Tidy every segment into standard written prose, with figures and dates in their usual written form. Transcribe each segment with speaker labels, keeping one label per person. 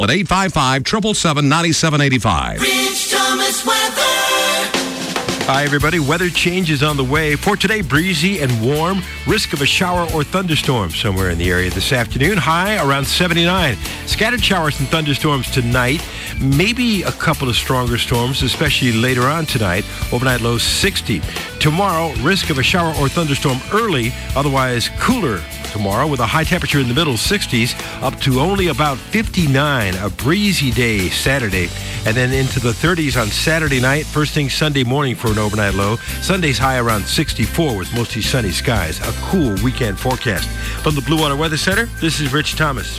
Speaker 1: at 855-777-9785.
Speaker 2: Rich Thomas weather.
Speaker 3: Hi, everybody. Weather change is on the way. For today, breezy and warm. Risk of a shower or thunderstorm somewhere in the area this afternoon. High around 79. Scattered showers and thunderstorms tonight. Maybe a couple of stronger storms, especially later on tonight. Overnight low 60. Tomorrow, risk of a shower or thunderstorm early. Otherwise, cooler tomorrow with a high temperature in the middle 60s up to only about 59. A breezy day Saturday. And then into the 30s on Saturday night. First thing Sunday morning for an overnight low. Sunday's high around 64 with mostly sunny skies. A cool weekend forecast. From the Blue Water Weather Center, this is Rich Thomas.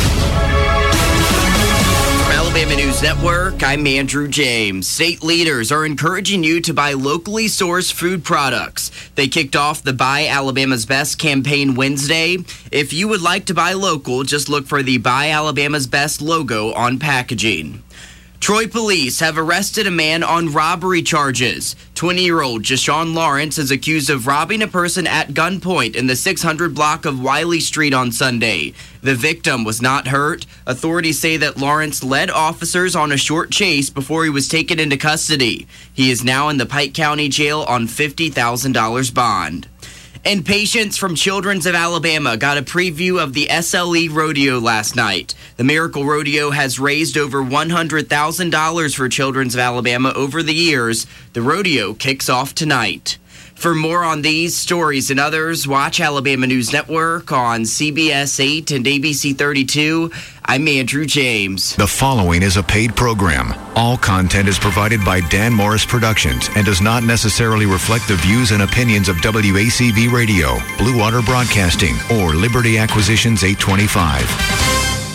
Speaker 4: From Alabama News Network, I'm Andrew James. State leaders are encouraging you to buy locally sourced food products. They kicked off the Buy Alabama's Best campaign Wednesday. If you would like to buy local, just look for the Buy Alabama's Best logo on packaging. Troy police have arrested a man on robbery charges. 20-year-old Jashawn Lawrence is accused of robbing a person at gunpoint in the 600 block of Wiley Street on Sunday. The victim was not hurt. Authorities say that Lawrence led officers on a short chase before he was taken into custody. He is now in the Pike County Jail on $50,000 bond. And patients from Children's of Alabama got a preview of the SLE Rodeo last night. The Miracle Rodeo has raised over $100,000 for Children's of Alabama over the years. The rodeo kicks off tonight. For more on these stories and others, watch Alabama News Network on CBS 8 and ABC 32. I'm Andrew James.
Speaker 5: The following is a paid program. All content is provided by Dan Morris Productions and does not necessarily reflect the views and opinions of WACV Radio, Blue Water Broadcasting, or Liberty Acquisitions 825.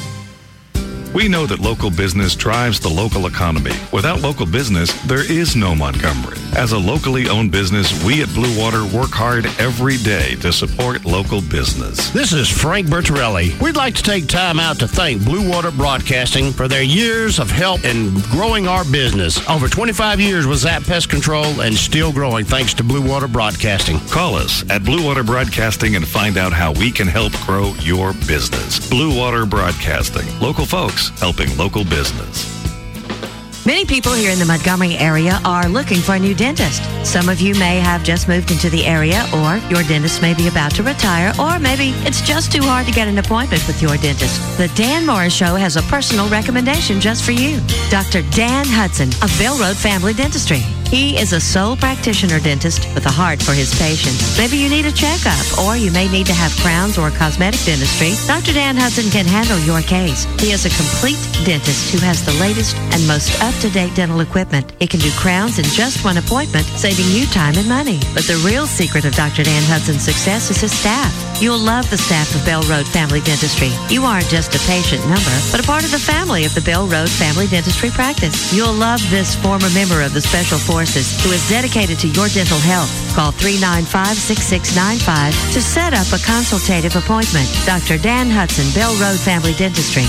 Speaker 6: We know that local business drives the local economy. Without local business, there is no Montgomery. As a locally owned business, we at Blue Water work hard every day to support local business.
Speaker 7: This is Frank Bertorelli. We'd like to take time out to thank Blue Water Broadcasting for their years of help in growing our business. Over 25 years with Zap Pest Control and still growing thanks to Blue Water Broadcasting.
Speaker 6: Call us at Blue Water Broadcasting and find out how we can help grow your business. Blue Water Broadcasting. Local folks helping local business.
Speaker 8: Many people here in the Montgomery area are looking for a new dentist. Some of you may have just moved into the area, or your dentist may be about to retire, or maybe it's just too hard to get an appointment with your dentist. The Dan Morris Show has a personal recommendation just for you. Dr. Dan Hudson of Bell Road Family Dentistry. He is a sole practitioner dentist with a heart for his patients. Maybe you need a checkup, or you may need to have crowns or cosmetic dentistry. Dr. Dan Hudson can handle your case. He is a complete dentist who has the latest and most up-to-date dental equipment. He can do crowns in just one appointment, saving you time and money. But the real secret of Dr. Dan Hudson's success is his staff. You'll love the staff of Bell Road Family Dentistry. You aren't just a patient number, but a part of the family of the Bell Road Family Dentistry practice. You'll love this former member of the Special Forces who is dedicated to your dental health. Call 395-6695 to set up a consultative appointment. Dr. Dan Hudson, Bell Road Family Dentistry,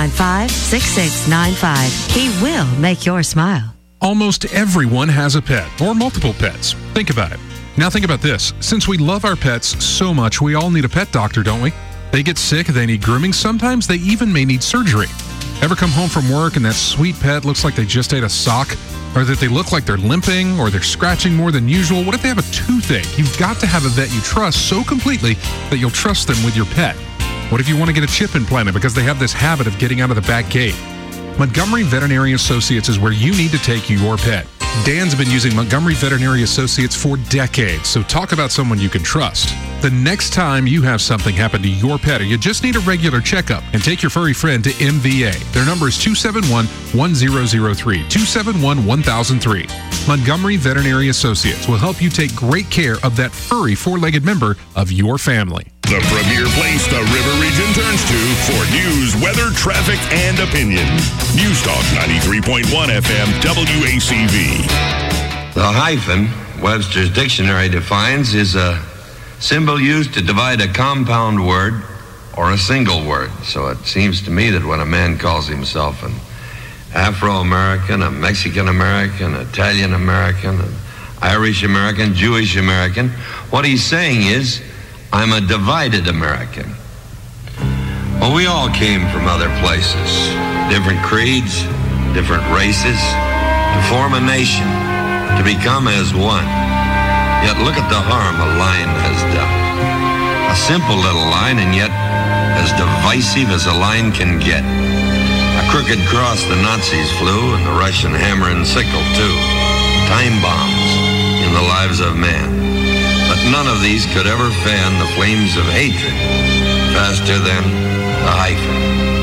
Speaker 8: 395-6695. He will make your smile.
Speaker 9: Almost everyone has a pet or multiple pets. Think about it. Now think about this. Since we love our pets so much, we all need a pet doctor, don't we? They get sick, they need grooming. Sometimes they even may need surgery. Ever come home from work and that sweet pet looks like they just ate a sock? Or that they look like they're limping or they're scratching more than usual? What if they have a toothache? You've got to have a vet you trust so completely that you'll trust them with your pet. What if you want to get a chip implanted because they have this habit of getting out of the back gate? Montgomery Veterinary Associates is where you need to take your pet. Dan's been using Montgomery Veterinary Associates for decades, so talk about someone you can trust. The next time you have something happen to your pet or you just need a regular checkup, and take your furry friend to MVA. Their number is 271-1003, 271-1003. Montgomery Veterinary Associates will help you take great care of that furry four-legged member of your family.
Speaker 10: The premier place the River Region turns to for news, weather, traffic, and opinion. News Talk 93.1 FM WACV.
Speaker 11: The hyphen, Webster's dictionary defines, is a symbol used to divide a compound word or a single word. So it seems to me that when a man calls himself an Afro-American, a Mexican-American, Italian-American, an Irish-American, Jewish-American, what he's saying is, I'm a divided American. Well, we all came from other places. different creeds, different races, to form a nation, to become as one. Yet look at the harm a line has done. A simple little line, and yet as divisive as a line can get. A crooked cross the Nazis flew, and the Russian hammer and sickle too. Time bombs in the lives of man. But none of these could ever fan the flames of hatred faster than the hyphen.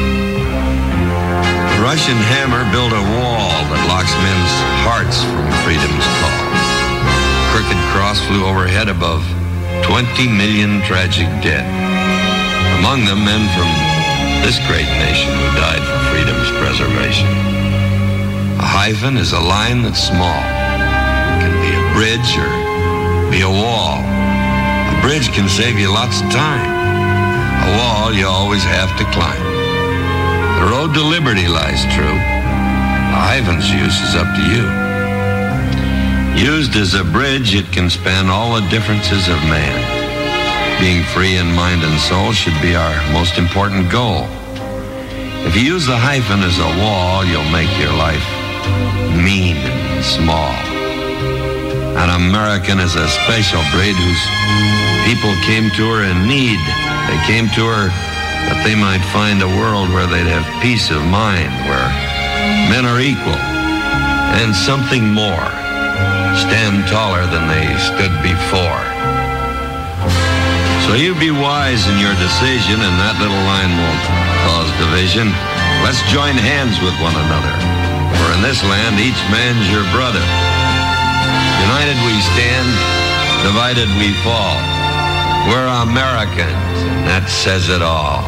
Speaker 11: The Russian hammer built a wall that locks men's hearts from freedom's call. The crooked cross flew overhead above 20 million tragic dead. Among them, men from this great nation who died for freedom's preservation. A hyphen is a line that's small. It can be a bridge or be a wall. A bridge can save you lots of time. A wall you always have to climb. The road to liberty lies true. A hyphen's use is up to you. Used as a bridge, it can span all the differences of man. Being free in mind and soul should be our most important goal. If you use the hyphen as a wall, you'll make your life mean and small. An American is a special breed whose people came to her in need. They came to her that they might find a world where they'd have peace of mind, where men are equal, and something more, stand taller than they stood before. So you be wise in your decision, and that little line won't cause division. Let's join hands with one another, for in this land each man's your brother. United we stand, divided we fall. We're Americans, and that says it all.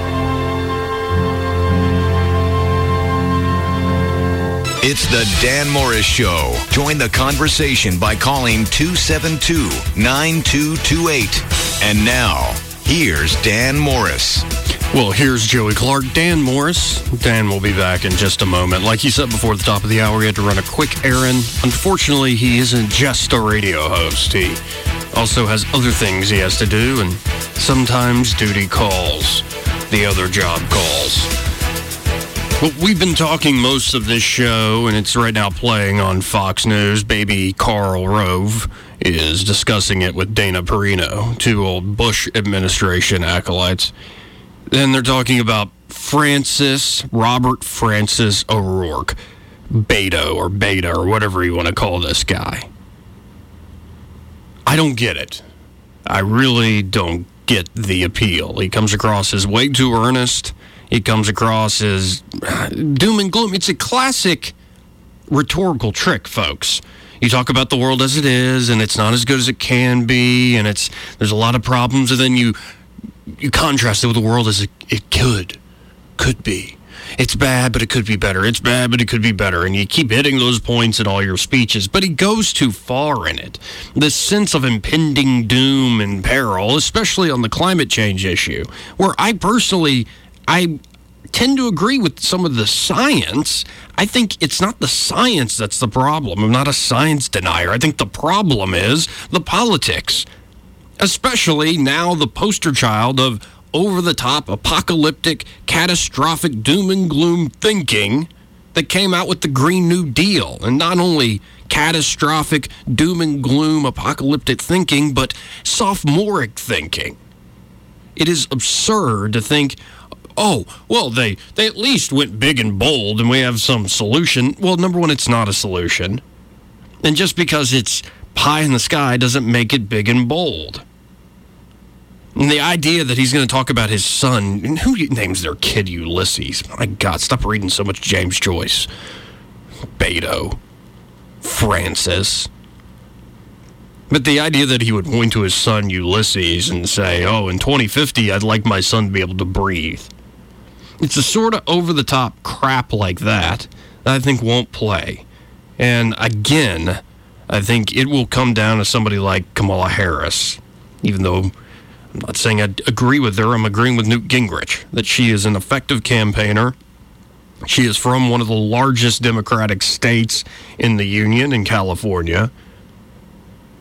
Speaker 5: It's the Dan Morris Show. Join the conversation by calling 272-9228. And now, here's Dan Morris.
Speaker 1: Well, here's Joey Clark, Dan Morris. Dan will be back in just a moment. Like he said before the top of the hour, he had to run a quick errand. Unfortunately, he isn't just a radio host. He also has other things he has to do, and sometimes duty calls. The other job calls. Well, we've been talking most of this show, and it's right now playing on Fox News. Baby Karl Rove is discussing it with Dana Perino, two old Bush administration acolytes. Then they're talking about Robert Francis O'Rourke, Beto or Beta or whatever you want to call this guy. I don't get it. I really don't get the appeal. He comes across as way too earnest. He comes across as doom and gloom. It's a classic rhetorical trick, folks. You talk about the world as it is, and it's not as good as it can be, and there's a lot of problems, and then you contrast it with the world as it could be. It's bad, but it could be better. It's bad, but it could be better. And you keep hitting those points in all your speeches, but he goes too far in it. This sense of impending doom and peril, especially on the climate change issue, where I tend to agree with some of the science. I think it's not the science that's the problem. I'm not a science denier. I think the problem is the politics, especially now the poster child of over-the-top, apocalyptic, catastrophic doom and gloom thinking that came out with the Green New Deal. And not only catastrophic, doom and gloom, apocalyptic thinking, but sophomoric thinking. It is absurd to think, oh, well, they at least went big and bold and we have some solution. Well, number one, it's not a solution. And just because it's pie in the sky doesn't make it big and bold. And the idea that he's going to talk about his son, and who names their kid Ulysses? My God, stop reading so much James Joyce. Beto. Francis. But the idea that he would point to his son Ulysses and say, oh, in 2050, I'd like my son to be able to breathe. It's a sort of over-the-top crap like that I think won't play. And again, I think it will come down to somebody like Kamala Harris, even though I'm not saying I agree with her. I'm agreeing with Newt Gingrich that she is an effective campaigner. She is from one of the largest Democratic states in the Union, in California.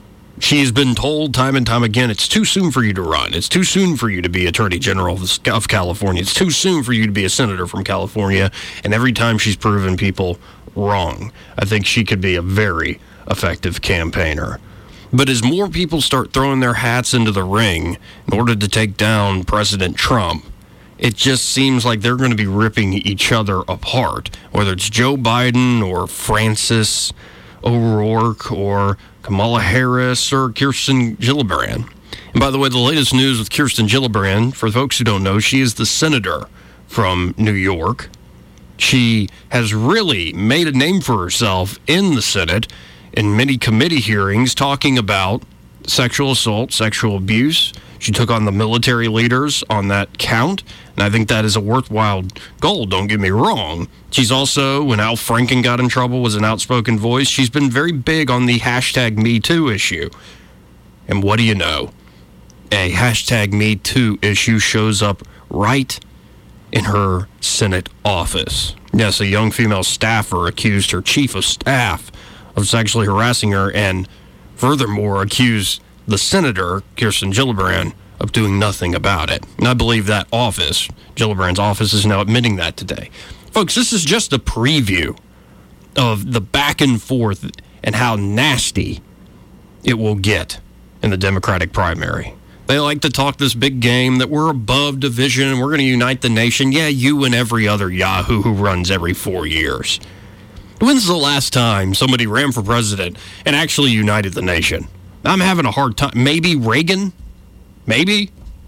Speaker 1: She's been told time and time again, it's too soon for you to run. It's too soon for you to be Attorney General of California. It's too soon for you to be a senator from California. And every time she's proven people wrong. I think she could be a very effective campaigner. But as more people start throwing their hats into the ring in order to take down President Trump, it just seems like they're going to be ripping each other apart, whether it's Joe Biden or Francis O'Rourke or Kamala Harris or Kirsten Gillibrand. And by the way, the latest news with Kirsten Gillibrand, for folks who don't know, she is the senator from New York. She has really made a name for herself in the Senate in many committee hearings talking about sexual assault, sexual abuse. She took on the military leaders on that count, and I think that is a worthwhile goal, don't get me wrong. She's also, when Al Franken got in trouble, was an outspoken voice. She's been very big on the hashtag #MeToo issue. And what do you know? A hashtag #MeToo issue shows up right in her Senate office. Yes, a young female staffer accused her chief of staff of sexually harassing her and furthermore accused the senator, Kirsten Gillibrand, of doing nothing about it. And I believe that office, Gillibrand's office, is now admitting that today. Folks, this is just a preview of the back and forth and how nasty it will get in the Democratic primary. They like to talk this big game that we're above division and we're going to unite the nation. Yeah, you and every other yahoo who runs every 4 years. When's the last time somebody ran for president and actually united the nation? I'm having a hard time. Maybe Reagan? Maybe?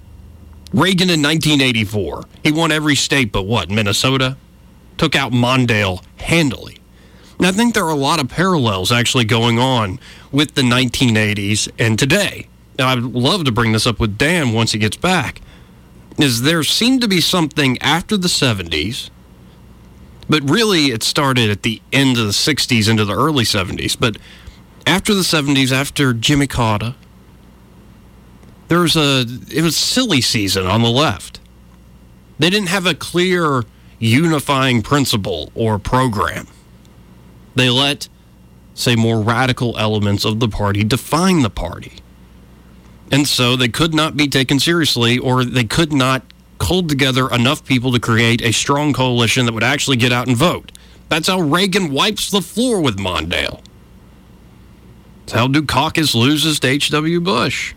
Speaker 1: Reagan in 1984. He won every state but what? Minnesota? Took out Mondale handily. And I think there are a lot of parallels actually going on with the 1980s and today. And I'd love to bring this up with Dan once he gets back. Is there seemed to be something after the 70s, but really it started at the end of the 60s into the early 70s. But after the 70s, after Jimmy Carter, it was silly season on the left. They didn't have a clear unifying principle or program. They let, say, more radical elements of the party define the party. And so they could not be taken seriously, or they could not hold together enough people to create a strong coalition that would actually get out and vote. That's how Reagan wipes the floor with Mondale. That's how Dukakis loses to H.W. Bush.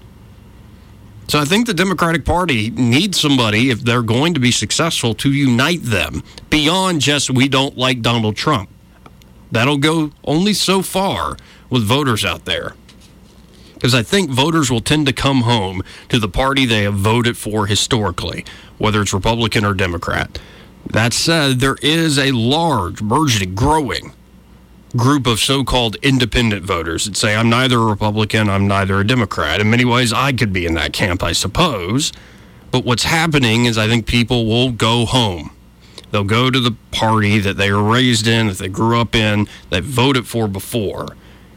Speaker 1: So I think the Democratic Party needs somebody, if they're going to be successful, to unite them beyond just we don't like Donald Trump. That'll go only so far with voters out there. Because I think voters will tend to come home to the party they have voted for historically, whether it's Republican or Democrat. That said, there is a large, burgeoning, growing group of so-called independent voters that say, I'm neither a Republican, I'm neither a Democrat. In many ways, I could be in that camp, I suppose. But what's happening is I think people will go home. They'll go to the party that they were raised in, that they grew up in, that voted for before.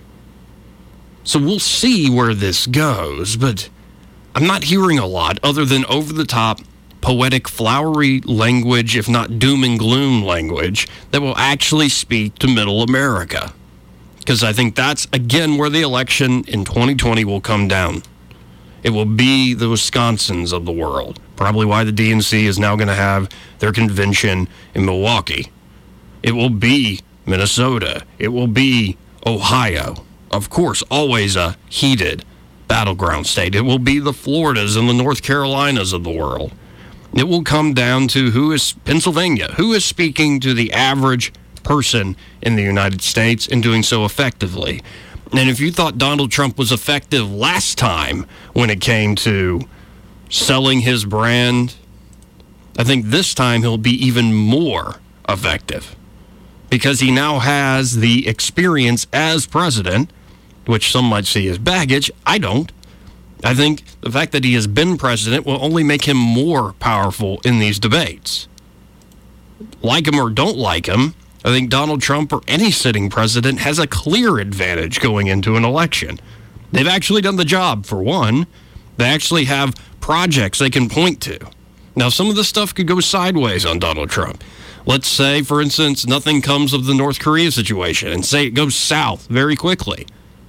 Speaker 1: So we'll see where this goes, but I'm not hearing a lot other than over-the-top, poetic, flowery language, if not doom and gloom language, that will actually speak to middle America. Because I think that's, again, where the election in 2020 will come down. It will be the Wisconsins of the world. Probably why the DNC is now going to have their convention in Milwaukee. It will be Minnesota. It will be Ohio. Of course, always a heated battleground state. It will be the Floridas and the North Carolinas of the world. It will come down to who is Pennsylvania, who is speaking to the average person in the United States and doing so effectively. And if you thought Donald Trump was effective last time when it came to selling his brand, I think this time he'll be even more effective because he now has the experience as president, which some might see as baggage. I don't. I think the fact that he has been president will only make him more powerful in these debates. Like him or don't like him, I think Donald Trump or any sitting president has a clear advantage going into an election. They've actually done the job, for one. They actually have projects they can point to. Now, some of the stuff could go sideways on Donald Trump. Let's say, for instance, nothing comes of the North Korea situation and say it goes south very quickly.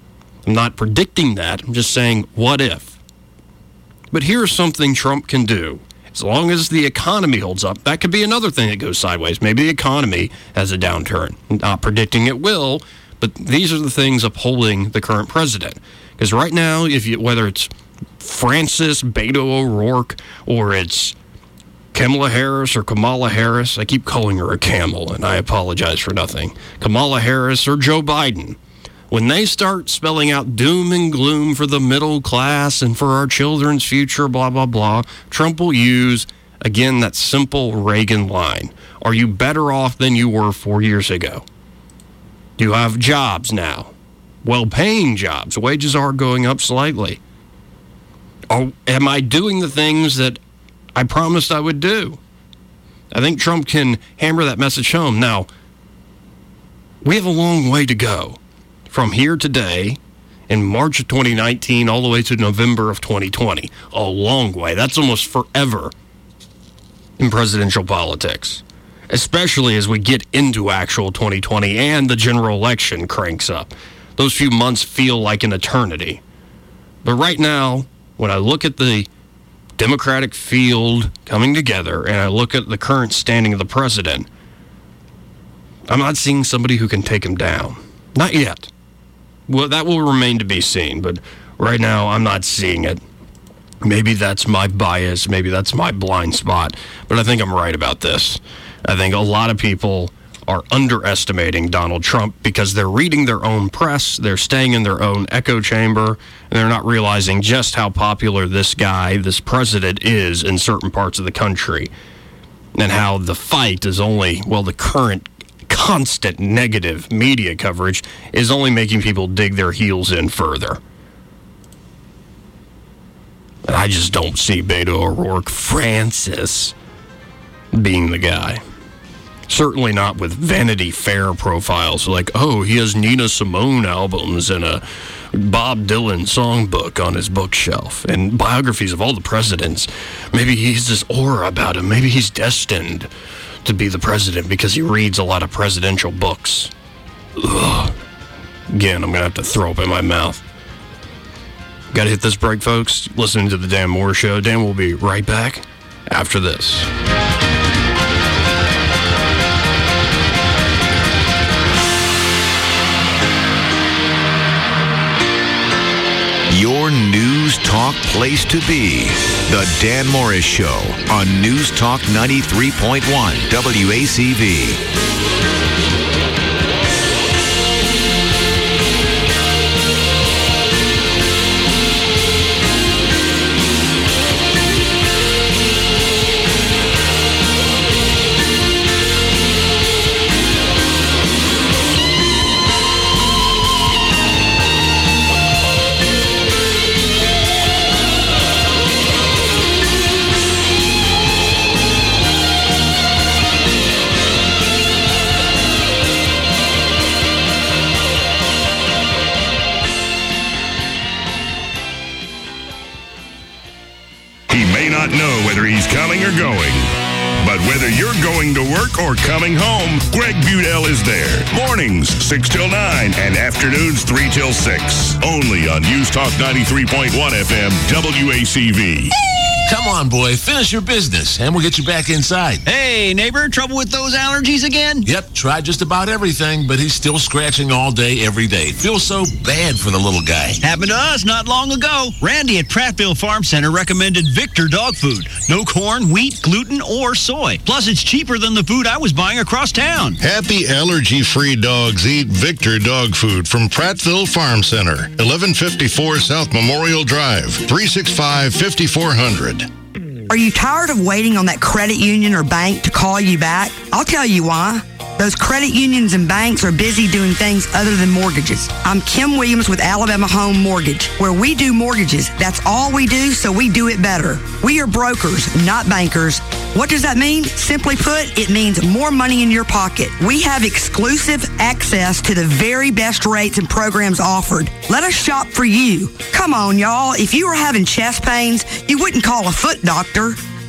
Speaker 1: I'm not predicting that. I'm just saying, what if? But here's something Trump can do. As long as the economy holds up, that could be another thing that goes sideways. Maybe the economy has a downturn. Not predicting it will, but these are the things upholding the current president. Because right now, whether it's Francis Beto O'Rourke or it's Kamala Harris or Kamala Harris, I keep calling her a camel, and I apologize for nothing. Kamala Harris or Joe Biden, when they start spelling out doom and gloom for the middle class and for our children's future, blah, blah, blah, Trump will use, again, that simple Reagan line. Are you better off than you were 4 years ago? Do you have jobs now? Well-paying jobs. Wages are going up slightly. Am I doing the things that I promised I would do? I think Trump can hammer that message home. Now, we have a long way to go. From here today, in March of 2019, all the way to November of 2020. A long way. That's almost forever in presidential politics, especially as we get into actual 2020 and the general election cranks up. Those few months feel like an eternity. But right now, when I look at the Democratic field coming together and I look at the current standing of the president, I'm not seeing somebody who can take him down. Not yet. Well, that will remain to be seen, but right now I'm not seeing it. Maybe that's my bias, maybe that's my blind spot, but I think I'm right about this. I think a lot of people are underestimating Donald Trump because they're reading their own press, they're staying in their own echo chamber, and they're not realizing just how popular this guy, this president, is in certain parts of the country, and how the fight is only, the current constant negative media coverage is only making people dig their heels in further. And I just don't see Beto O'Rourke Francis being the guy. Certainly not with Vanity Fair profiles like, he has Nina Simone albums and a Bob Dylan songbook on his bookshelf and biographies of all the presidents. Maybe he's this aura about him. Maybe he's destined to be the president because he reads a lot of presidential books. Ugh. Again, I'm going to have to throw up in my mouth. Got to hit this break, folks. Listening to the Dan Moore Show. Dan will be right back after this.
Speaker 5: Your News Talk place to be. The Dan Morris Show on News Talk 93.1 WACV.
Speaker 10: Know whether he's coming or going. But whether you're going to work or coming home, Greg Budell is there. Mornings, 6 till 9, and afternoons, 3 till 6. Only on News Talk 93.1 FM, WACV.
Speaker 12: Come on, boy. Finish your business, and we'll get you back inside.
Speaker 13: Hey, neighbor, trouble with those allergies again?
Speaker 12: Yep, tried just about everything, but he's still scratching all day, every day. Feels so bad for the little guy.
Speaker 13: Happened to us not long ago. Randy at Prattville Farm Center recommended Victor dog food. No corn, wheat, gluten, or soy. Plus, it's cheaper than the food I was buying across town.
Speaker 14: Happy allergy-free dogs eat Victor dog food from Prattville Farm Center, 1154 South Memorial Drive, 365-5400.
Speaker 15: Are you tired of waiting on that credit union or bank to call you back? I'll tell you why. Those credit unions and banks are busy doing things other than mortgages. I'm Kim Williams with Alabama Home Mortgage, where we do mortgages. That's all we do, so we do it better. We are brokers, not bankers. What does that mean? Simply put, it means more money in your pocket. We have exclusive access to the very best rates and programs offered. Let us shop for you. Come on, y'all. If you were having chest pains, you wouldn't call a foot doctor.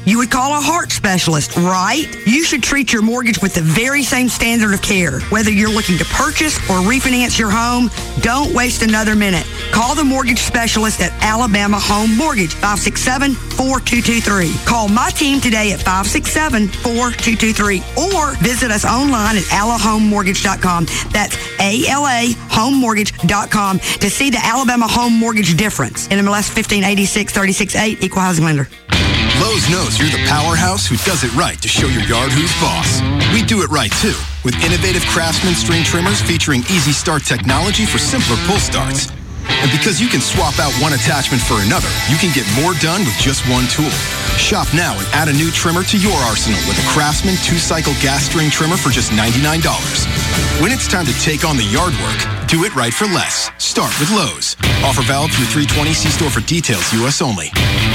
Speaker 15: You would call a heart specialist, right? You should treat your mortgage with the very same standard of care. Whether you're looking to purchase or refinance your home, don't waste another minute. Call the mortgage specialist at Alabama Home Mortgage, 567-4223. Call my team today at 567-4223 or visit us online at alahomemortgage.com. That's ALAHomemortgage.com to see the Alabama Home Mortgage difference. NMLS 1586-36-8, Equal Housing Lender.
Speaker 16: Lowe's knows you're the powerhouse who does it right to show your yard who's boss. We do it right, too, with innovative Craftsman string trimmers featuring easy start technology for simpler pull starts. And because you can swap out one attachment for another, you can get more done with just one tool. Shop now and add a new trimmer to your arsenal with a Craftsman 2-cycle gas string trimmer for just $99. When it's time to take on the yard work, do it right for less. Start with Lowe's. Offer valid through 3/20. See store for details. U.S. only.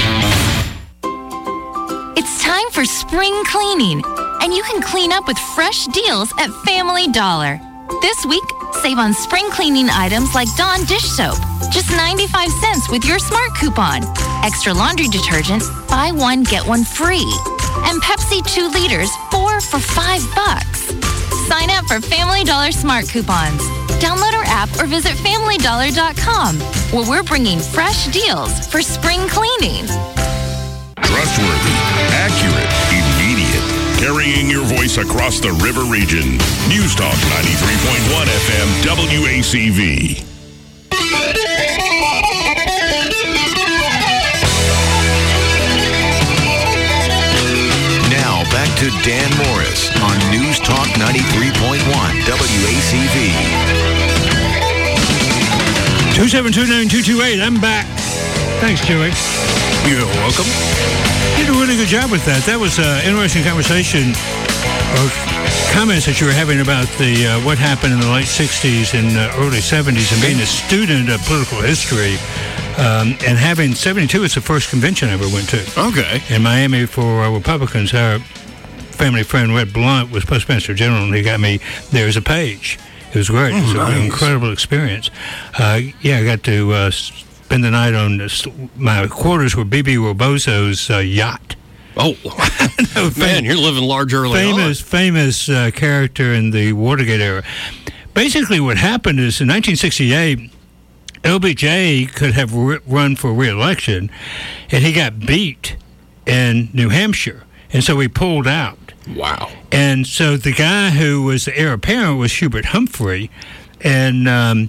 Speaker 17: It's time for spring cleaning, and you can clean up with fresh deals at Family Dollar. This week, save on spring cleaning items like Dawn dish soap, just 95 cents with your Smart Coupon. Extra laundry detergent, buy one, get one free. And Pepsi 2 liters, 4 for $5. Sign up for Family Dollar Smart Coupons. Download our app or visit FamilyDollar.com, where we're bringing fresh deals for spring cleaning.
Speaker 10: Trustworthy, accurate, immediate. Carrying your voice across the river region. News Talk 93.1 FM WACV.
Speaker 5: Now back to Dan Morris on News Talk 93.1 WACV.
Speaker 3: 2729228. I'm back. Thanks, Joey.
Speaker 1: You're welcome.
Speaker 3: You did a really good job with that. That was an interesting conversation or comments that you were having about the what happened in the late 60s and early 70s and being a student of political history and having 72 is the first convention I ever went to.
Speaker 1: Okay.
Speaker 3: In Miami for Republicans. Our family friend Red Blunt was Postmaster General and he got me there as a page. It was great. It was an incredible experience. I got to spend the night on my quarters were B.B. Robozo's yacht.
Speaker 1: Oh, man, you're living large early on.
Speaker 3: Famous character in the Watergate era. Basically, what happened is in 1968, LBJ could have run for re-election, and he got beat in New Hampshire, and so he pulled out.
Speaker 1: Wow.
Speaker 3: And so the guy who was the heir apparent was Hubert Humphrey, and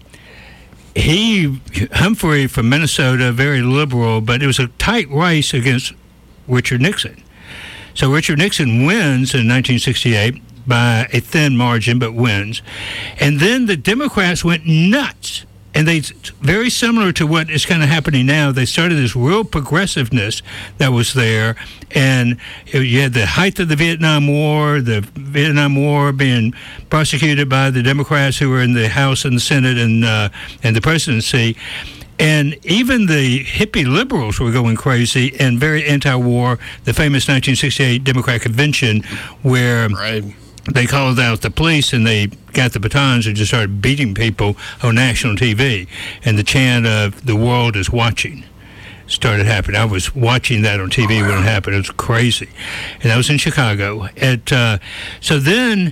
Speaker 3: Humphrey from Minnesota, very liberal, but it was a tight race against Richard Nixon. So Richard Nixon wins in 1968 by a thin margin, but wins. And then the Democrats went nuts. And they, very similar to what is kind of happening now, they started this real progressiveness that was there. And you had the height of the Vietnam War being prosecuted by the Democrats who were in the House and the Senate and the presidency. And even the hippie liberals were going crazy and very anti-war. The famous 1968 Democrat Convention where they called out the police and they got the batons and just started beating people on national TV. And the chant of "the world is watching" started happening. I was watching that on TV when it happened. It was crazy. And that was in Chicago. So then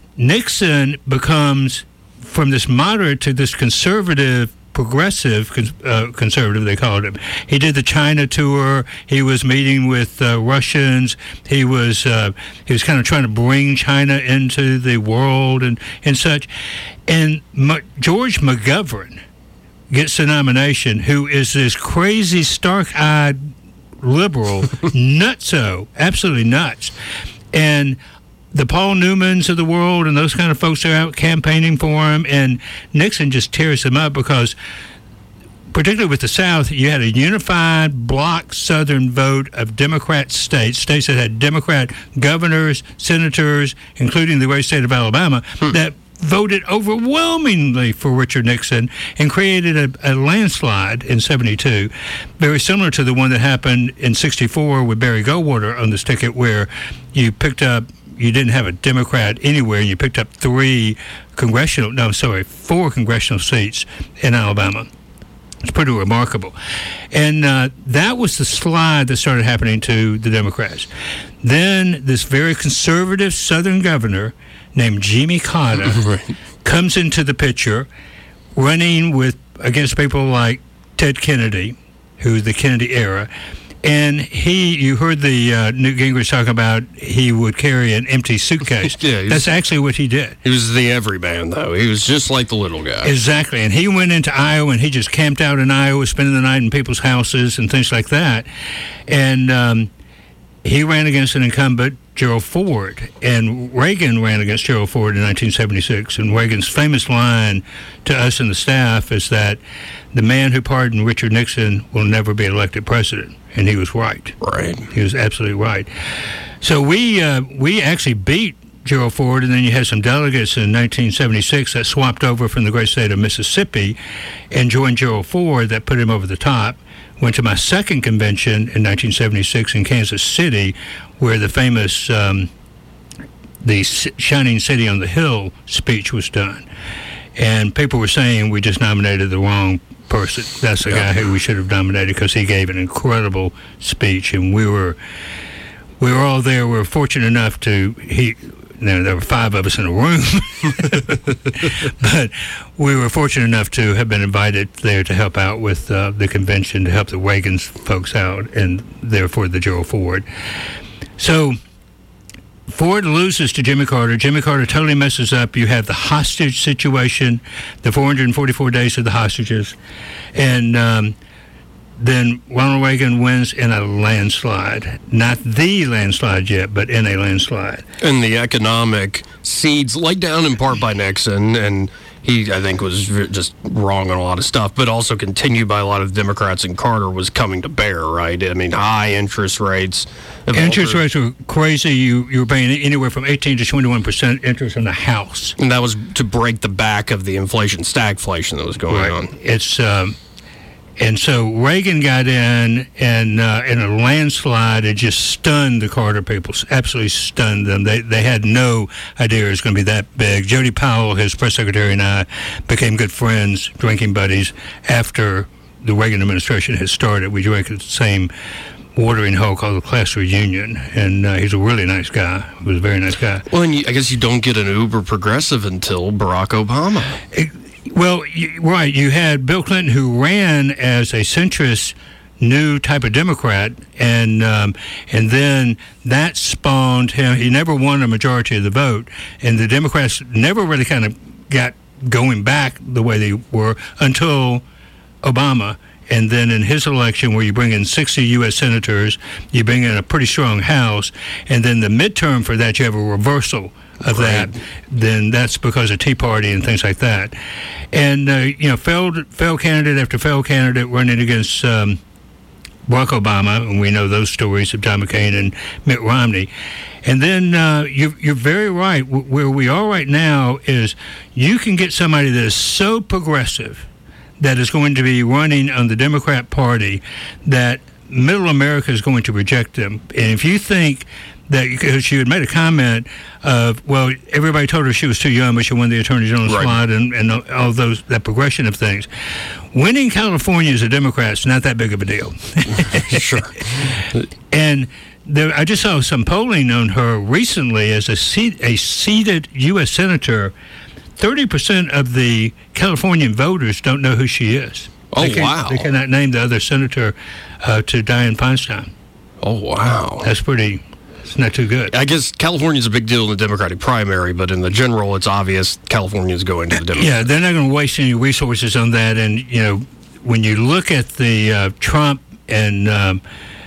Speaker 3: Nixon becomes, from this moderate to this conservative, progressive conservative, they called him. He did the China tour. He was meeting with Russians. He was kind of trying to bring China into the world and such. And George McGovern gets the nomination, who is this crazy, stark-eyed liberal, nutso, absolutely nuts. And the Paul Newmans of the world and those kind of folks are out campaigning for him, and Nixon just tears them up because, particularly with the South, you had a unified bloc Southern vote of Democrat states that had Democrat governors, senators, including the great state of Alabama, that voted overwhelmingly for Richard Nixon and created a landslide in 72, very similar to the one that happened in 64 with Barry Goldwater on this ticket, where you didn't have a Democrat anywhere. You picked up 4 congressional seats in Alabama.
Speaker 18: It's pretty remarkable. And that was the slide that started happening to the Democrats. Then this very conservative Southern governor named Jimmy Carter comes into the picture, running against people like Ted Kennedy, who's the Kennedy era. And you heard the Newt Gingrich talking about he would carry an empty suitcase. That's actually what he did.
Speaker 1: He was the everyman, though. He was just like the little guy.
Speaker 18: Exactly. And he went into Iowa, and he just camped out in Iowa, spending the night in people's houses and things like that. And he ran against an incumbent, Gerald Ford. And Reagan ran against Gerald Ford in 1976. And Reagan's famous line to us and the staff is that the man who pardoned Richard Nixon will never be elected president. And he was right.
Speaker 1: Right.
Speaker 18: He was absolutely right. So we actually beat Gerald Ford, and then you had some delegates in 1976 that swapped over from the great state of Mississippi and joined Gerald Ford. That put him over the top. Went to my second convention in 1976 in Kansas City, where the famous the Shining City on the Hill speech was done. And people were saying we just nominated the wrong person. That's the guy who we should have nominated, because he gave an incredible speech, and we were all there. We were fortunate enough there were 5 of us in a room, but we were fortunate enough to have been invited there to help out with the convention, to help the Reagan folks out, and therefore the Gerald Ford. So Ford loses to Jimmy Carter. Jimmy Carter totally messes up. You have the hostage situation, the 444 days of the hostages. And then Ronald Reagan wins in a landslide. Not the landslide yet, but in a landslide.
Speaker 1: And the economic seeds laid down in part by Nixon, and he, I think, was just wrong on a lot of stuff, but also continued by a lot of Democrats, and Carter was coming to bear, right? I mean, high interest rates.
Speaker 18: Interest rates were crazy. You were paying anywhere from 18 to 21% interest on the house.
Speaker 1: And that was to break the back of the stagflation that was going on.
Speaker 18: It's and so Reagan got in, and in a landslide, it just stunned the Carter people, absolutely stunned them. They had no idea it was going to be that big. Jody Powell, his press secretary, and I became good friends, drinking buddies, after the Reagan administration had started. We drank at the same watering hole called the Class Reunion, and he's a really nice guy. He was a very nice guy.
Speaker 1: Well, and I guess you don't get an uber progressive until Barack Obama.
Speaker 18: Well, right. You had Bill Clinton, who ran as a centrist, new type of Democrat, and then that spawned him. He never won a majority of the vote, and the Democrats never really kind of got going back the way they were until Obama. And then in his election, where you bring in 60 U.S. senators, you bring in a pretty strong House, and then the midterm for that, you have a reversal of that. Then that's because of Tea Party and things like that. And, failed candidate after failed candidate running against Barack Obama, and we know those stories of John McCain and Mitt Romney. And then you're very right. Where we are right now is you can get somebody that is so progressive that is going to be running on the Democrat Party that middle America is going to reject them. And if you think that, because she had made a comment of, well, everybody told her she was too young, but she won the Attorney General's slot and all those, that progression of things. Winning California as a Democrat is not that big of a deal.
Speaker 1: Sure.
Speaker 18: And I just saw some polling on her recently as a seated U.S. Senator. 30% of the Californian voters don't know who she is.
Speaker 1: Oh, wow.
Speaker 18: They cannot name the other senator to Dianne Feinstein.
Speaker 1: Oh, wow.
Speaker 18: It's not too good.
Speaker 1: I guess California's a big deal in the Democratic primary, but in the general, it's obvious California's going to the Democrats.
Speaker 18: Yeah, they're not going to waste any resources on that. And, when you look at the Trump and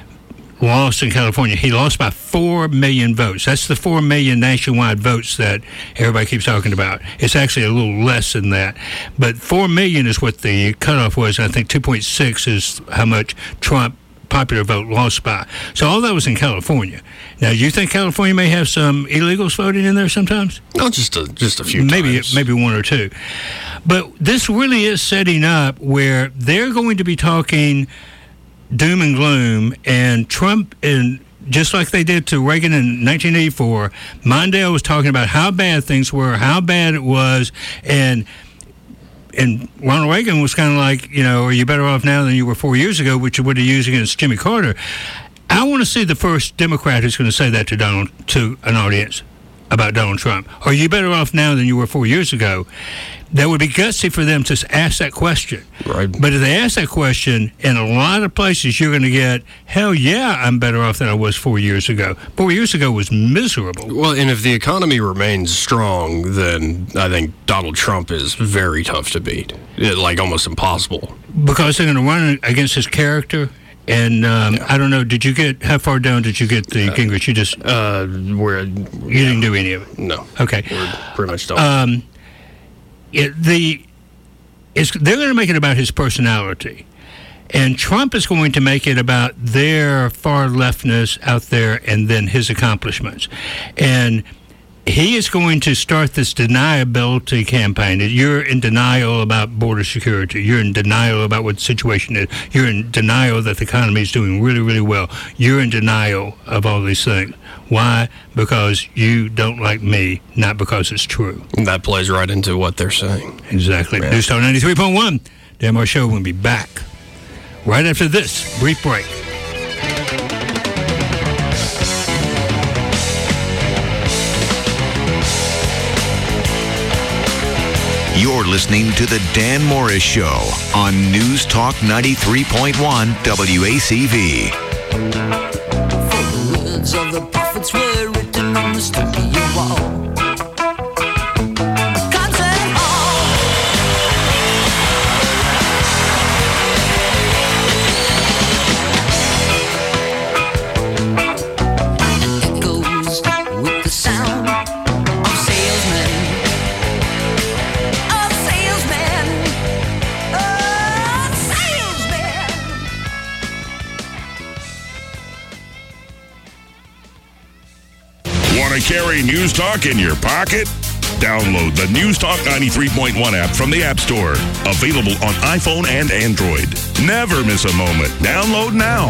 Speaker 18: lost in California, he lost by 4 million votes. That's the 4 million nationwide votes that everybody keeps talking about. It's actually a little less than that. But 4 million is what the cutoff was, and I think 2.6 is how much Trump popular vote lost by. So all that was in California. Now, do you think California may have some illegals voting in there sometimes?
Speaker 1: No, just a few times.
Speaker 18: Maybe one or two. But this really is setting up where they're going to be talking doom and gloom, and Trump, and just like they did to Reagan in 1984, Mondale was talking about how bad things were, how bad it was, and and Ronald Reagan was kind of like, are you better off now than you were 4 years ago, which is what he used against Jimmy Carter. I want to see the first Democrat who's going to say that to an audience about Donald Trump. Are you better off now than you were 4 years ago? That would be gutsy for them to ask that question.
Speaker 1: Right.
Speaker 18: But if they ask that question, in a lot of places you're going to get, hell yeah, I'm better off than I was 4 years ago. 4 years ago was miserable.
Speaker 1: Well, and if the economy remains strong, then I think Donald Trump is very tough to beat. Like almost impossible.
Speaker 18: Because they're going to run against his character. And I don't know. How far down did you get the Gingrich? You just you didn't do any of it.
Speaker 1: No.
Speaker 18: Okay.
Speaker 1: We're pretty much done.
Speaker 18: They're going to make it about his personality, and Trump is going to make it about their far leftness out there, and then his accomplishments, and he is going to start this deniability campaign. You're in denial about border security. You're in denial about what the situation is. You're in denial that the economy is doing really, really well. You're in denial of all these things. Why? Because you don't like me, not because it's true.
Speaker 1: And that plays right into what they're saying.
Speaker 18: Exactly.
Speaker 1: Yeah.
Speaker 18: News Talk 93.1. Dan Moore Show will be back right after this brief break.
Speaker 5: You're listening to The Dan Morris Show on News Talk 93.1 WACV.
Speaker 2: For the words of the prophets were written on the stone of your wall. Concert hall. And echoes with the sound of salesmen.
Speaker 10: Want to carry News Talk in your pocket? Download the News Talk 93.1 app from the App Store. Available on iPhone and Android. Never miss a moment. Download now.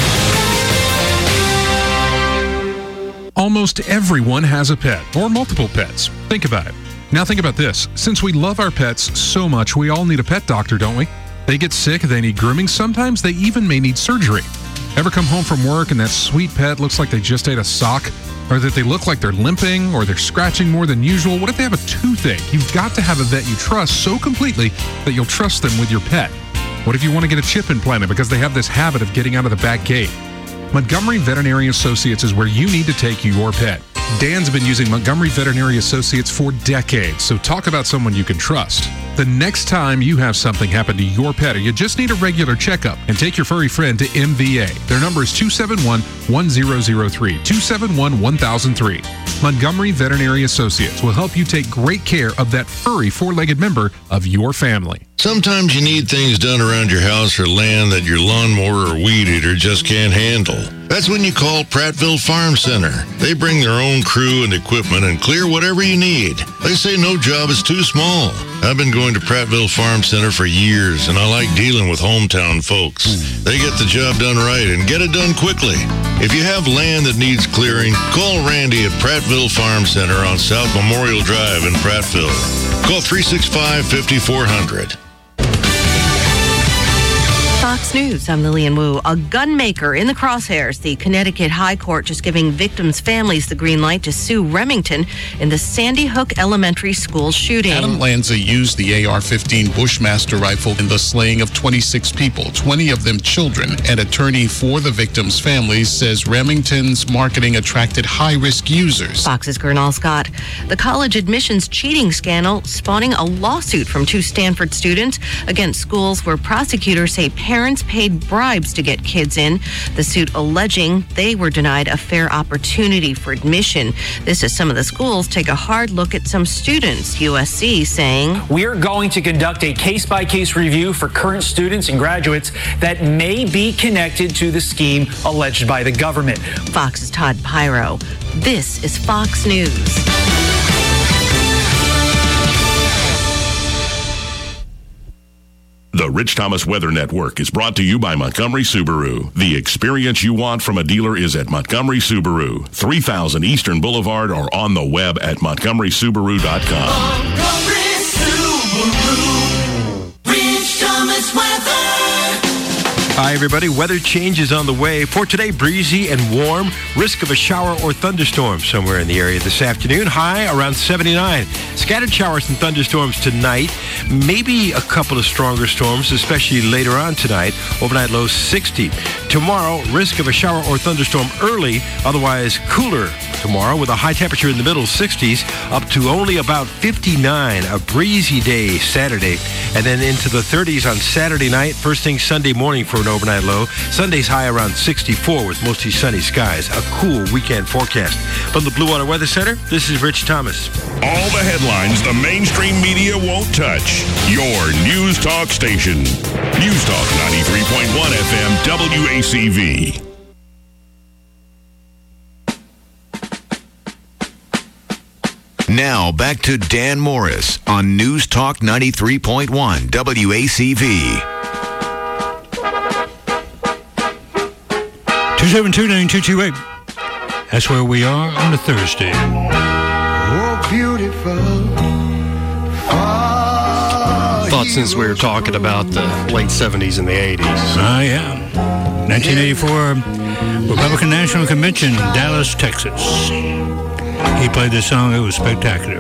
Speaker 9: Almost everyone has a pet or multiple pets. Think about it. Now think about this. Since we love our pets so much, we all need a pet doctor, don't we? They get sick, they need grooming, sometimes they even may need surgery. Ever come home from work and that sweet pet looks like they just ate a sock? Or that they look like they're limping or they're scratching more than usual? What if they have a toothache? You've got to have a vet you trust so completely that you'll trust them with your pet. What if you want to get a chip implanted because they have this habit of getting out of the back gate? Montgomery Veterinary Associates is where you need to take your pet. Dan's been using Montgomery Veterinary Associates for decades, so talk about someone you can trust. The next time you have something happen to your pet or you just need a regular checkup, and take your furry friend to MVA. Their number is 271-1003, 271-1003. Montgomery Veterinary Associates will help you take great care of that furry four-legged member of your family.
Speaker 14: Sometimes you need things done around your house or land that your lawnmower or weed eater just can't handle. That's when you call Prattville Farm Center. They bring their own crew and equipment and clear whatever you need. They say no job is too small. I've been going to Prattville Farm Center for years, and I like dealing with hometown folks. They get the job done right and get it done quickly. If you have land that needs clearing, call Randy at Prattville Farm Center on South Memorial Drive in Prattville. Call 365-5400.
Speaker 8: Fox News, I'm Lillian Wu. A gun maker in the crosshairs. The Connecticut High Court just giving victims' families the green light to sue Remington in the Sandy Hook Elementary School shooting.
Speaker 19: Adam Lanza used the AR-15 Bushmaster rifle in the slaying of 26 people, 20 of them children. An attorney for the victims' families says Remington's marketing attracted high-risk users.
Speaker 8: Fox's Gernal Scott. The college admissions cheating scandal spawning a lawsuit from two Stanford students against schools where prosecutors say parents paid bribes to get kids in. The suit alleging they were denied a fair opportunity for admission. This as some of the schools take a hard look at some students. USC saying,
Speaker 20: "We're going to conduct a case-by-case review for current students and graduates that may be connected to the scheme alleged by the government."
Speaker 8: Fox's Todd Pyro. This is Fox News.
Speaker 10: The Rich Thomas Weather Network is brought to you by Montgomery Subaru. The experience you want from a dealer is at Montgomery Subaru, 3000 Eastern Boulevard, or on the web at montgomerysubaru.com.
Speaker 2: Montgomery Subaru.
Speaker 3: Hi, everybody. Weather changes on the way. For today, breezy and warm. Risk of a shower or thunderstorm somewhere in the area this afternoon. High around 79. Scattered showers and thunderstorms tonight. Maybe a couple of stronger storms, especially later on tonight. Overnight low 60. Tomorrow, risk of a shower or thunderstorm early. Otherwise, cooler tomorrow with a high temperature in the middle 60s up to only about 59. A breezy day Saturday. And then into the 30s on Saturday night. First thing Sunday morning for an overnight low. Sunday's high around 64 with mostly sunny skies. A cool weekend forecast. From the Blue Water Weather Center, this is Rich Thomas.
Speaker 10: All the headlines the mainstream media won't touch. Your News Talk station. News Talk 93.1 FM WACV.
Speaker 5: Now back to Dan Morris on News Talk 93.1 WACV.
Speaker 18: 2729228. That's where we are on a Thursday.
Speaker 1: Oh, beautiful. Thought since we were talking about the late 70s and the 80s.
Speaker 18: Yeah. 1984 Republican National Convention, Dallas, Texas. He played this song. It was spectacular.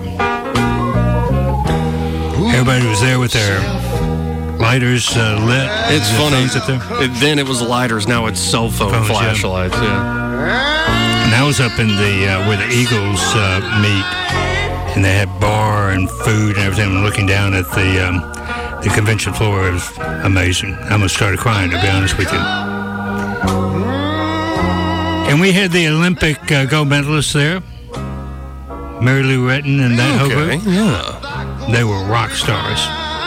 Speaker 18: Everybody was there with their lighters lit.
Speaker 1: It's funny. Then it was lighters. Now it's cell phone flashlights. Yeah.
Speaker 18: And I was up in the where the Eagles meet, and they had bar and food and everything. Looking down at the convention floor, it was amazing. I almost started crying, to be honest with you. And we had the Olympic gold medalists there, Mary Lou Retton and that whole group.
Speaker 1: Yeah.
Speaker 18: They were rock stars.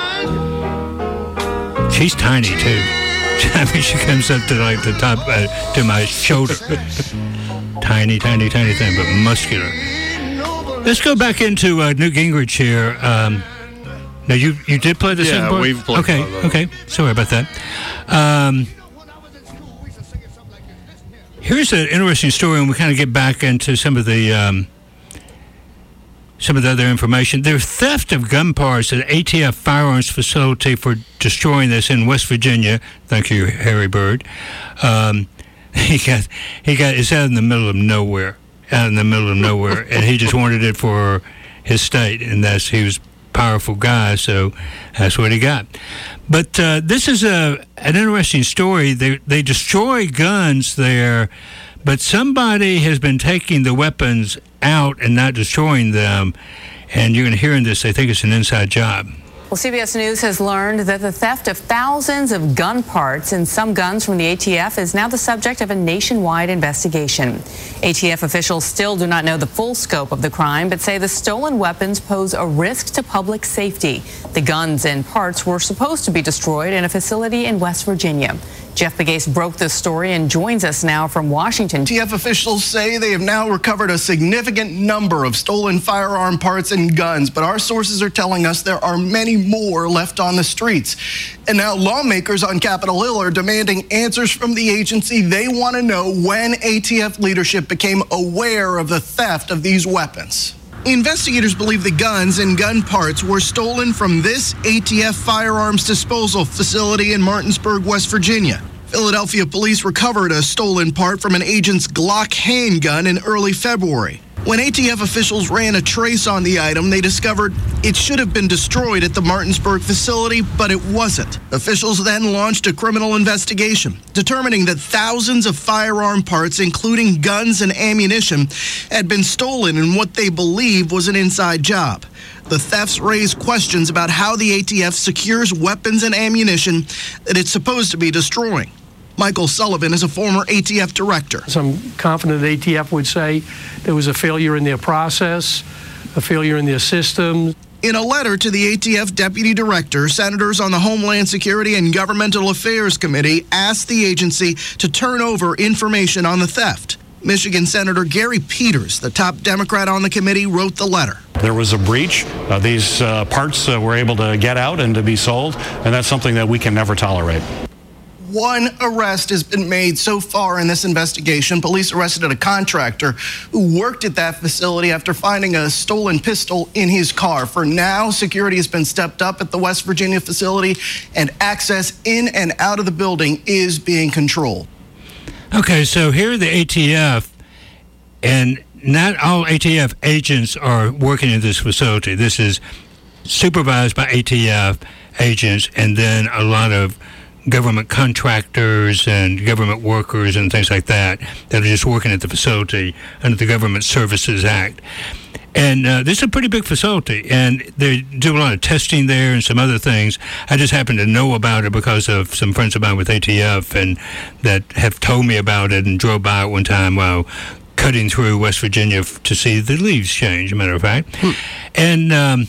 Speaker 18: She's tiny too. I mean, she comes up to like the top to my shoulder. Tiny thing, but muscular. Let's go back into Newt Gingrich here. Now you did play the second part?
Speaker 1: We've played.
Speaker 18: Okay. Sorry about that. Here's an interesting story, and we kind of get back into some of the other information. There's theft of gun parts at ATF firearms facility for destroying this in West Virginia. Thank you, Harry Bird. It's out in the middle of nowhere, and he just wanted it for his state, and he was a powerful guy, so that's what he got. But this is an interesting story. They destroy guns there, but somebody has been taking the weapons out and not destroying them, and you're going to hear in this, they think it's an inside job.
Speaker 21: Well, CBS News has learned that the theft of thousands of gun parts and some guns from the ATF is now the subject of a nationwide investigation. ATF officials still do not know the full scope of the crime, but say the stolen weapons pose a risk to public safety. The guns and parts were supposed to be destroyed in a facility in West Virginia. Jeff Begase broke this story and joins us now from Washington.
Speaker 22: ATF officials say they have now recovered a significant number of stolen firearm parts and guns, but our sources are telling us there are many more left on the streets. And now lawmakers on Capitol Hill are demanding answers from the agency. They want to know when ATF leadership became aware of the theft of these weapons. Investigators believe the guns and gun parts were stolen from this ATF firearms disposal facility in Martinsburg, West Virginia. Philadelphia police recovered a stolen part from an agent's Glock handgun in early February. When ATF officials ran a trace on the item, they discovered it should have been destroyed at the Martinsburg facility, but it wasn't. Officials then launched a criminal investigation, determining that thousands of firearm parts, including guns and ammunition, had been stolen in what they believe was an inside job. The thefts raise questions about how the ATF secures weapons and ammunition that it's supposed to be destroying. Michael Sullivan is a former ATF director.
Speaker 23: So I'm confident that ATF would say there was a failure in their process, a failure in their system.
Speaker 22: In a letter to the ATF deputy director, senators on the Homeland Security and Governmental Affairs Committee asked the agency to turn over information on the theft. Michigan Senator Gary Peters, the top Democrat on the committee, wrote the letter.
Speaker 24: There was a breach. These parts were able to get out and to be sold, and that's something that we can never tolerate.
Speaker 22: one arrest has been made so far in this investigation. Police arrested a contractor who worked at that facility after finding a stolen pistol in his car. For now, security has been stepped up at the West Virginia facility, and access in and out of the building is being controlled.
Speaker 18: Okay, so here are the ATF, and not all ATF agents are working in this facility. This is supervised by ATF agents, and then a lot of government contractors and government workers and things like that are just working at the facility under the Government Services Act. And this is a pretty big facility, and they do a lot of testing there and some other things. I just happen to know about it because of some friends of mine with ATF and that have told me about it, and drove by it one time while cutting through West Virginia to see the leaves change, as a matter of fact. And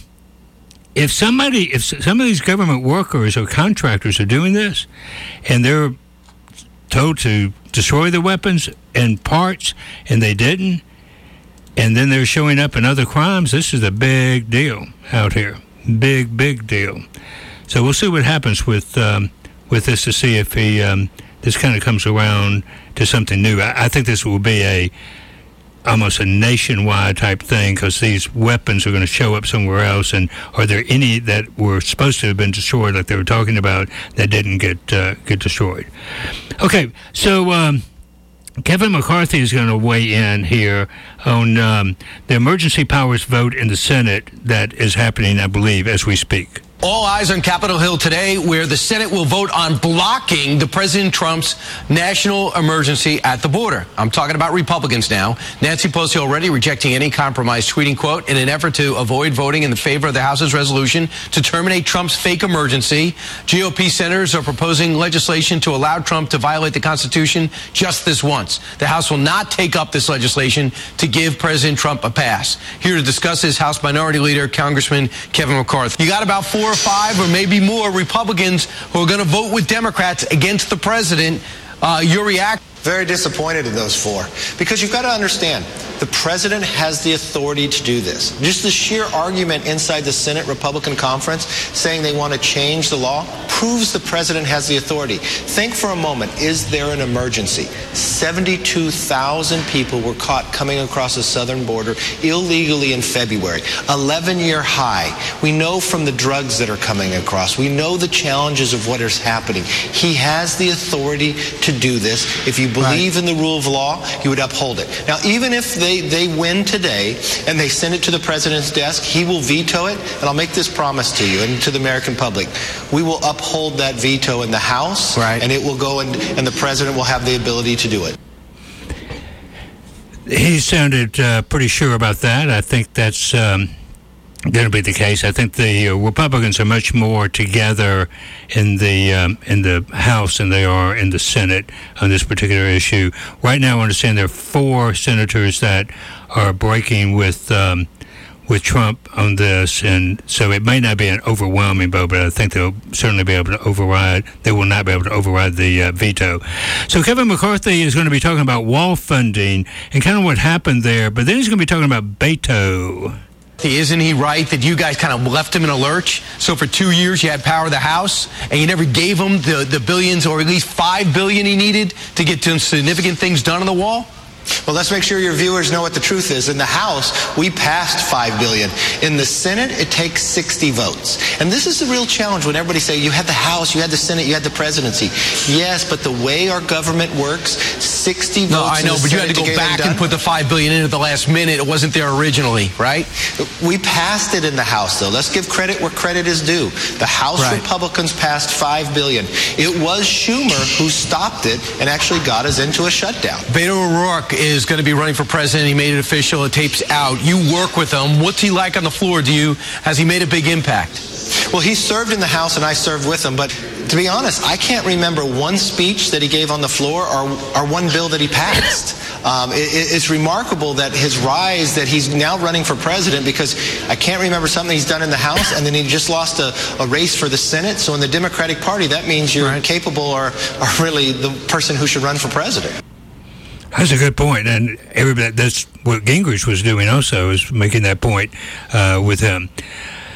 Speaker 18: if some of these government workers or contractors are doing this, and they're told to destroy the weapons and parts, and they didn't, and then they're showing up in other crimes, this is a big deal out here. Big deal. So we'll see what happens with this to see if this kind of comes around to something new. I think this will be almost a nationwide type thing, because these weapons are going to show up somewhere else. And are there any that were supposed to have been destroyed, like they were talking about, that didn't get destroyed? Okay, so Kevin McCarthy is going to weigh in here on the emergency powers vote in the Senate that is happening, I believe, as we speak.
Speaker 4: All eyes on Capitol Hill today, where the Senate will vote on blocking the President Trump's national emergency at the border. I'm talking about Republicans now. Nancy Pelosi already rejecting any compromise, tweeting, quote, in an effort to avoid voting in favor of the House's resolution to terminate Trump's fake emergency. GOP senators are proposing legislation to allow Trump to violate the Constitution just this once. The House will not take up this legislation to give President Trump a pass. Here to discuss this, House Minority Leader, Congressman Kevin McCarthy. You got about 4 or 5 or maybe more Republicans who are going to vote with Democrats against the president. Your reaction?
Speaker 6: Very disappointed in those 4, because you've got to understand, the president has the authority to do this. Just the sheer argument inside the Senate Republican conference saying they want to change the law proves the president has the authority. Think for a moment, is there an emergency? 72,000 people were caught coming across the southern border illegally in February, 11-year high. We know from the drugs that are coming across. We know the challenges of what is happening. He has the authority to do this. If you believe in the rule of law, you would uphold it. Now, even if they win today and they send it to the president's desk, he will veto it. And I'll make this promise to you and to the American public. We will uphold that veto in the House, and it will go and the president will have the ability to do it.
Speaker 18: He sounded pretty sure about that. I think that's going to be the case. I think the Republicans are much more together in the House than they are in the Senate on this particular issue. Right now, I understand there are 4 senators that are breaking with Trump on this, and so it may not be an overwhelming vote, but I think they'll certainly be able to override. They will not be able to override the veto. So Kevin McCarthy is going to be talking about wall funding and kind of what happened there, but then he's going to be talking about Beto.
Speaker 4: Isn't he right that you guys kind of left him in a lurch? So for 2 years you had power of the House, and you never gave him the billions, or at least $5 billion he needed to get some significant things done on the wall?
Speaker 6: Well, let's make sure your viewers know what the truth is. In the House, we passed $5 billion. In the Senate, it takes 60 votes. And this is the real challenge when everybody say, you had the House, you had the Senate, you had the presidency. Yes, but the way our government works, 60 votes.
Speaker 4: No, I know, but you had to go back and put the $5 billion in at the last minute. It wasn't there originally, right?
Speaker 6: We passed it in the House, though. Let's give credit where credit is due. The House Republicans passed $5 billion. It was Schumer who stopped it and actually got us into a shutdown.
Speaker 4: Beto O'Rourke is going to be running for president. He made it official. The tape's out. You work with him. What's he like on the floor? Has he made a big impact?
Speaker 6: Well, he served in the House and I served with him, but to be honest, I can't remember one speech that he gave on the floor or one bill that he passed. It's remarkable that his rise, that he's now running for president, because I can't remember something he's done in the House, and then he just lost a race for the Senate. So in the Democratic Party, that means you're capable or really the person who should run for president.
Speaker 18: That's a good point, and that's what Gingrich was doing also, is making that point with him.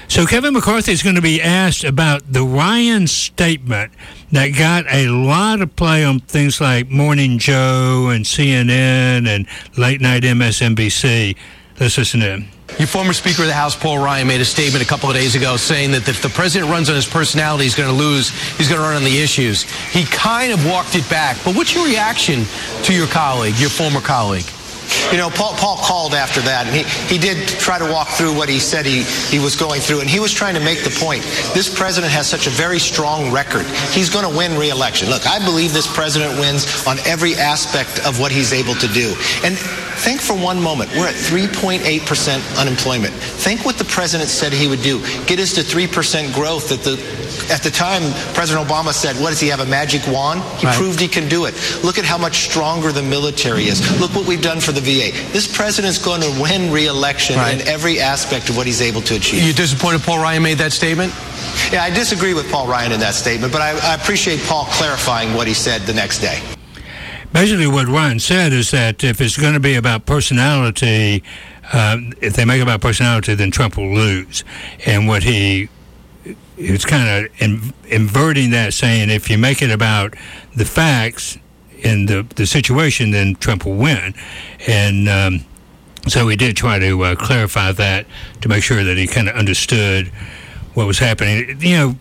Speaker 18: So Kevin McCarthy is going to be asked about the Ryan statement that got a lot of play on things like Morning Joe and CNN and late night MSNBC. Let's listen to him.
Speaker 4: Your former Speaker of the House, Paul Ryan, made a statement a couple of days ago saying that if the president runs on his personality, he's going to lose. He's going to run on the issues. He kind of walked it back. But what's your reaction to your colleague, your former colleague?
Speaker 6: You know, Paul called after that, and he did try to walk through what he said he was going through, and he was trying to make the point. This president has such a very strong record. He's going to win re-election. Look, I believe this president wins on every aspect of what he's able to do. And think for one moment, we're at 3.8% unemployment. Think what the president said he would do. Get us to 3% growth at the time, President Obama said, what does he have, a magic wand? He proved he can do it. Look at how much stronger the military is. Look what we've done for the VA. This president's going to win re-election in every aspect of what he's able to achieve.
Speaker 4: You disappointed Paul Ryan made that statement?
Speaker 6: Yeah, I disagree with Paul Ryan in that statement, but I appreciate Paul clarifying what he said the next day.
Speaker 18: Basically, what Ryan said is that if it's going to be about personality, if they make it about personality, then Trump will lose. And what it's kind of inverting that, saying if you make it about the facts in the situation, then Trump will win. And so he did try to clarify that to make sure that he kind of understood what was happening. You know,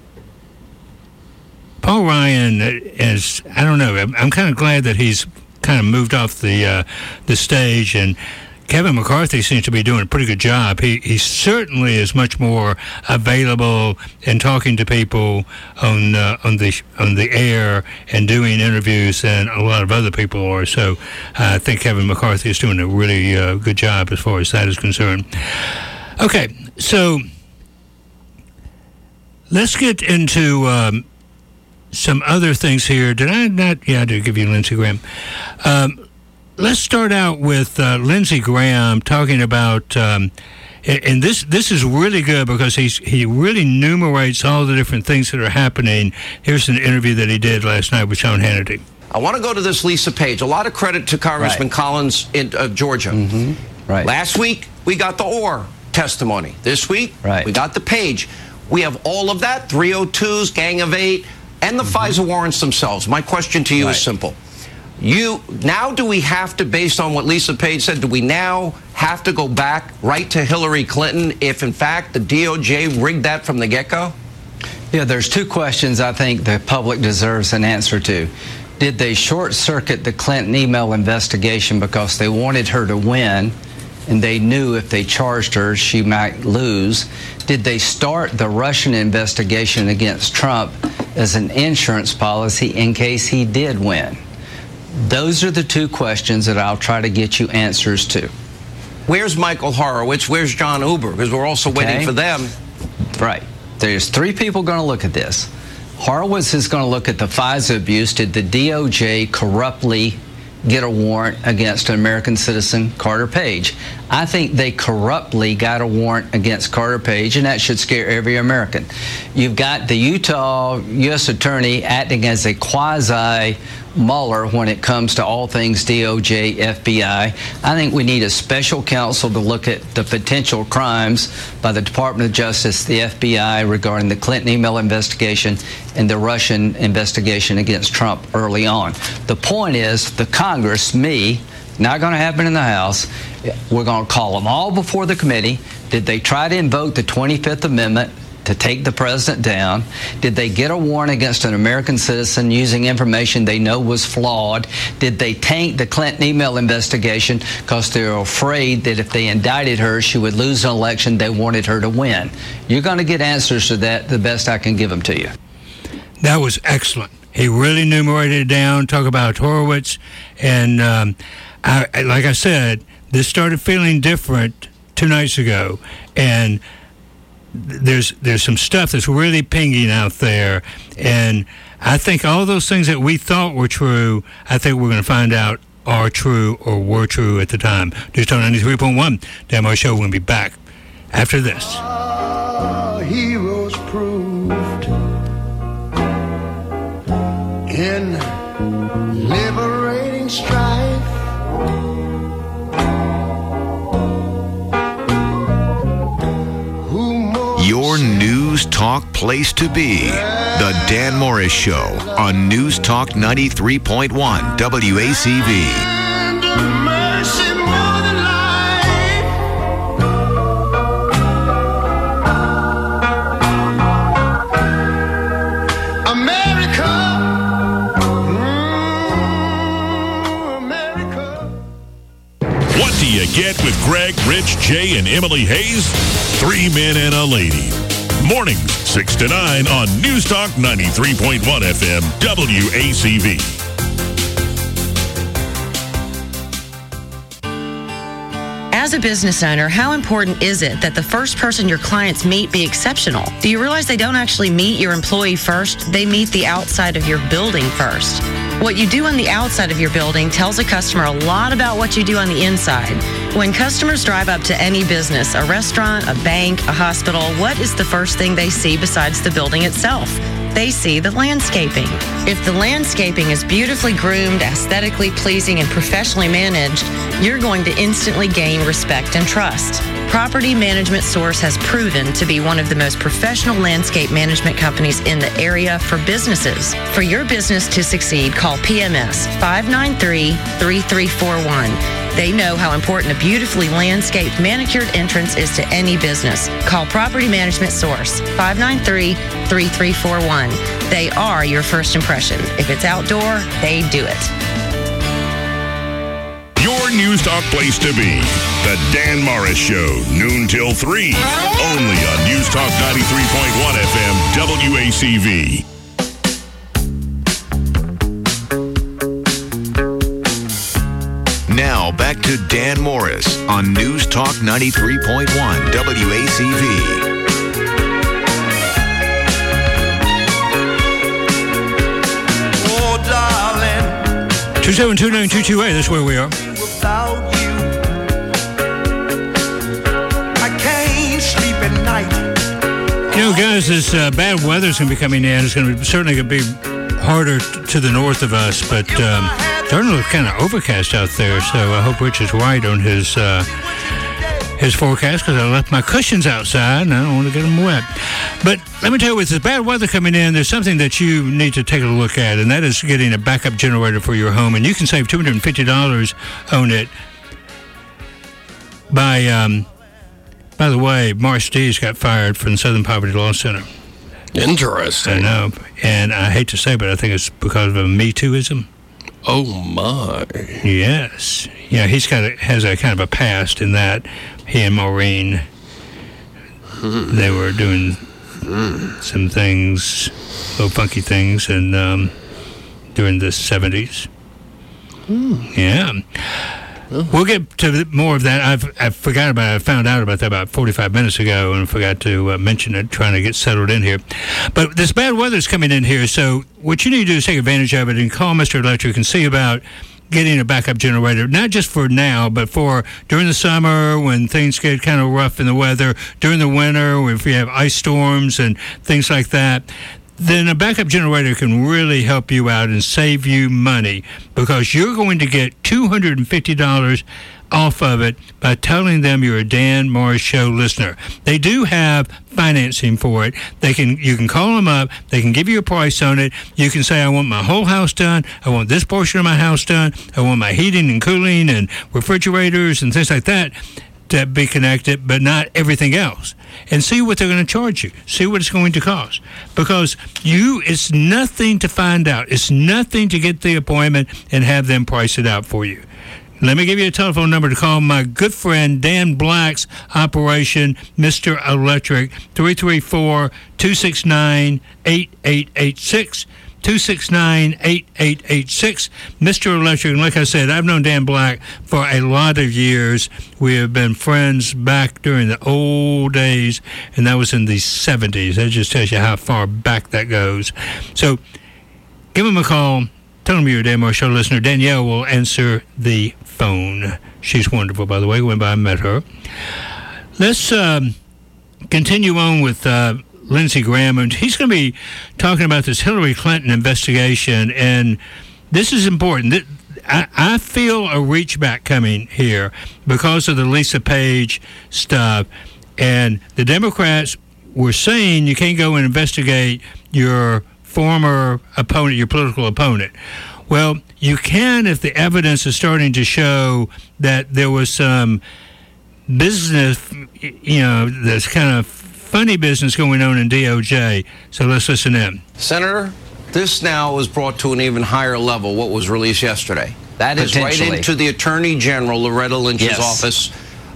Speaker 18: Paul Ryan is, I don't know, I'm kind of glad that he's kind of moved off the stage, and Kevin McCarthy seems to be doing a pretty good job. He certainly is much more available in talking to people on the air and doing interviews than a lot of other people are. So I think Kevin McCarthy is doing a really good job as far as that is concerned. Okay, so let's get into some other things here. Did I not? Yeah, I did give you Lindsey Graham. Let's start out with Lindsey Graham talking about, and this is really good because he really enumerates all the different things that are happening. Here's an interview that he did last night with Sean Hannity.
Speaker 7: I want to go to this Lisa Page. A lot of credit to Congressman Collins in Georgia.
Speaker 11: Mm-hmm. Right.
Speaker 7: Last week, we got the Orr testimony. This week, we got the Page. We have all of that, 302s, Gang of Eight, and the FISA warrants themselves. My question to you is simple. Now do we have to, based on what Lisa Page said, do we now have to go back right to Hillary Clinton if, in fact, the DOJ rigged that from the get-go?
Speaker 11: Yeah, there's two questions I think the public deserves an answer to. Did they short-circuit the Clinton email investigation because they wanted her to win and they knew if they charged her, she might lose? Did they start the Russian investigation against Trump as an insurance policy in case he did win? Those are the two questions that I'll try to get you answers to.
Speaker 7: Where's Michael Horowitz? Where's John Huber? Because we're also waiting for them.
Speaker 11: Right. There's three people going to look at this. Horowitz is going to look at the FISA abuse. Did the DOJ corruptly get a warrant against an American citizen, Carter Page? I think they corruptly got a warrant against Carter Page, and that should scare every American. You've got the Utah U.S. Attorney acting as a quasi Mueller when it comes to all things DOJ, FBI. I think we need a special counsel to look at the potential crimes by the Department of Justice, the FBI, regarding the Clinton email investigation and the Russian investigation against Trump early on. The point is, the Congress, not going to happen in the House, we're going to call them all before the committee. Did they try to invoke the 25th Amendment to take the president down? Did they get a warrant against an American citizen using information they know was flawed? Did they taint the Clinton email investigation because they were afraid that if they indicted her, she would lose an election they wanted her to win? You're going to get answers to that the best I can give them to you.
Speaker 18: That was excellent. He really enumerated it down, talk about Horowitz, and like I said, this started feeling different 2 nights ago, and there's some stuff that's really pinging out there, and I think all those things that we thought were true, I think we're going to find out are true or were true at the time. Just on 93.1, Dan Morris Show. We're going to be back after this.
Speaker 12: Heroes proved in liberating strife.
Speaker 5: your news talk place to be. The Dan Morris Show on News Talk 93.1 WACV.
Speaker 10: Get with Greg, Rich, Jay, and Emily Hayes. 3 men and a lady. Mornings, 6 to 9 on News Talk 93.1 FM, WACV.
Speaker 8: As a business owner, how important is it that the first person your clients meet be exceptional? Do you realize they don't actually meet your employee first? They meet the outside of your building first. What you do on the outside of your building tells a customer a lot about what you do on the inside. When customers drive up to any business, a restaurant, a bank, a hospital, what is the first thing they see besides the building itself? They see the landscaping. If the landscaping is beautifully groomed, aesthetically pleasing, and professionally managed, you're going to instantly gain respect and trust. Property Management Source has proven to be one of the most professional landscape management companies in the area for businesses. For your business to succeed, call PMS 593-3341. They know how important a beautifully landscaped, manicured entrance is to any business. Call Property Management Source 593-3341. They are your first impression. If it's outdoor, they do it.
Speaker 10: Your News Talk place to be. The Dan Morris Show, noon till 3. Only on News Talk 93.1 FM, WACV.
Speaker 5: Now back to Dan Morris on News Talk 93.1 WACV.
Speaker 18: 2729228, that's where we are. You know, guys, this bad weather's going to be coming in. It's going to certainly be harder to the north of us, but starting to look kind of overcast out there, so I hope Rich is right on his forecast, because I left my cushions outside and I don't want to get them wet. But let me tell you, with this bad weather coming in, there's something that you need to take a look at, and that is getting a backup generator for your home. And you can save $250 on it by the way, Morris Dees got fired from the Southern Poverty Law Center.
Speaker 1: Interesting.
Speaker 18: I know, and I hate to say, but I think it's because of Me Tooism.
Speaker 1: Oh my!
Speaker 18: Yes, yeah, has a kind of a past in that he and Maureen, they were doing some things, little funky things, and during the 70s. Yeah. We'll get to more of that. I forgot about it. I found out about that about 45 minutes ago and forgot to mention it, trying to get settled in here. But this bad weather's coming in here, so what you need to do is take advantage of it and call Mr. Electric and see about getting a backup generator, not just for now, but for during the summer when things get kind of rough in the weather, during the winter if you have ice storms and things like that. Then a backup generator can really help you out and save you money, because you're going to get $250 off of it by telling them you're a Dan Morris Show listener. They do have financing for it. You can call them up. They can give you a price on it. You can say, I want my whole house done. I want this portion of my house done. I want my heating and cooling and refrigerators and things like that to be connected, but not everything else. And see what they're going to charge you. See what it's going to cost. Because it's nothing to find out. It's nothing to get the appointment and have them price it out for you. Let me give you a telephone number to call my good friend Dan Black's operation, Mr. Electric, 334-269-8886. 269-8886. Mr. Electric, and like I said, I've known Dan Black for a lot of years. We have been friends back during the old days, and that was in the 70s. That just tells you how far back that goes. So give him a call. Tell him you're a Dan Morris Show listener. Danielle will answer the phone. She's wonderful, by the way. Went by and met her. Let's continue on with Lindsey Graham, and he's going to be talking about this Hillary Clinton investigation, and this is important. I feel a reach back coming here because of the Lisa Page stuff, and the Democrats we're saying you can't go and investigate your former opponent, your political opponent. Well, you can if the evidence is starting to show that there was some business, this kind of funny business going on in DOJ. So let's listen in.
Speaker 7: Senator, this now is brought to an even higher level, what was released yesterday. That is right into the Attorney General, Loretta Lynch's office.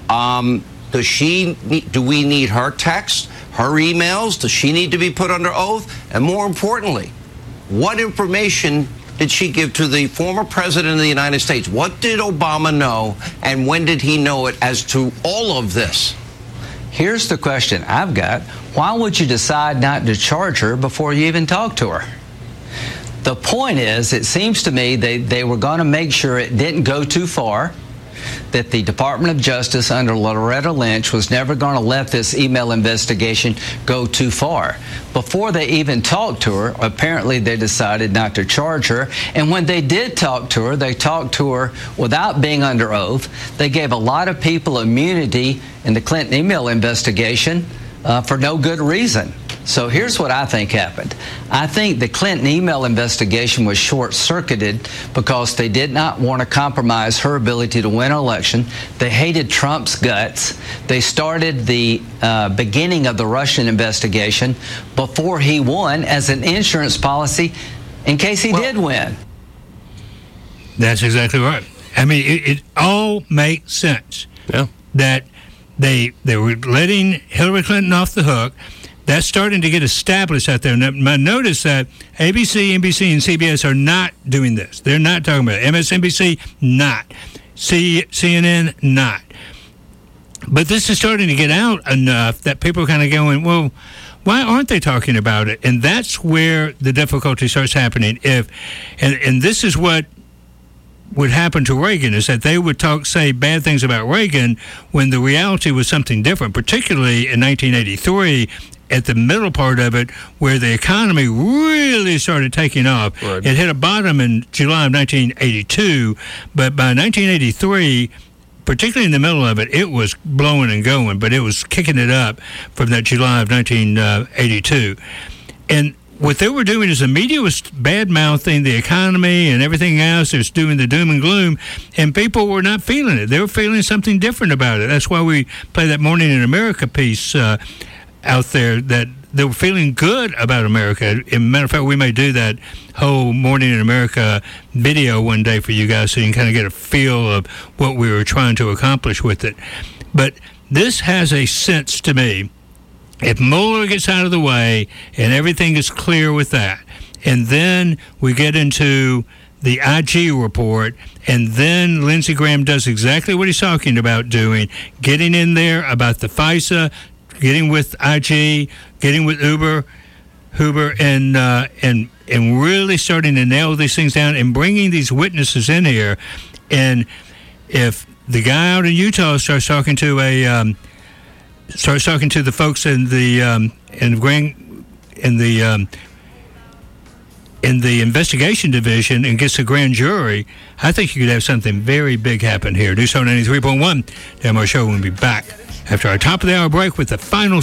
Speaker 7: Do we need her texts, her emails? Does she need to be put under oath? And more importantly, what information did she give to the former president of the United States? What did Obama know, and when did he know it as to all of this?
Speaker 11: Here's the question I've got. Why would you decide not to charge her before you even talk to her? The point is, it seems to me they were going to make sure it didn't go too far, that the Department of Justice under Loretta Lynch was never going to let this email investigation go too far. Before they even talked to her, apparently they decided not to charge her. And when they did talk to her, they talked to her without being under oath. They gave a lot of people immunity in the Clinton email investigation for no good reason. So here's what I think happened. I think the Clinton email investigation was short-circuited because they did not want to compromise her ability to win an election. They hated Trump's guts. They started the beginning of the Russian investigation before he won as an insurance policy in case he did win.
Speaker 18: That's exactly right. I mean, it all makes sense.
Speaker 1: Yeah.
Speaker 18: That they were letting Hillary Clinton off the hook. That's starting to get established out there. Now, notice that ABC, NBC, and CBS are not doing this. They're not talking about it. MSNBC, not. CNN, not. But this is starting to get out enough that people are kind of going, well, why aren't they talking about it? And that's where the difficulty starts happening. And this is what would happen to Reagan, is that they would say bad things about Reagan when the reality was something different, particularly in 1983, at the middle part of it, where the economy really started taking off. Right. It hit a bottom in July of 1982, but by 1983, particularly in the middle of it, it was blowing and going, but it was kicking it up from that July of 1982. And what they were doing is the media was bad-mouthing the economy and everything else. It was doing the doom and gloom, and people were not feeling it. They were feeling something different about it. That's why we play that Morning in America piece out there, that they were feeling good about America. As a matter of fact, we may do that whole Morning in America video one day for you guys so you can kind of get a feel of what we were trying to accomplish with it. But this has a sense to me. If Mueller gets out of the way and everything is clear with that, and then we get into the IG report, and then Lindsey Graham does exactly what he's talking about doing, getting in there about the FISA, getting with IG, getting with Uber, and really starting to nail these things down and bringing these witnesses in here. And if the guy out in Utah starts talking to the folks in the investigation division and gets a grand jury, I think you could have something very big happen here. News 93.1, Dan Moore Show will be back after our top of the hour break with the final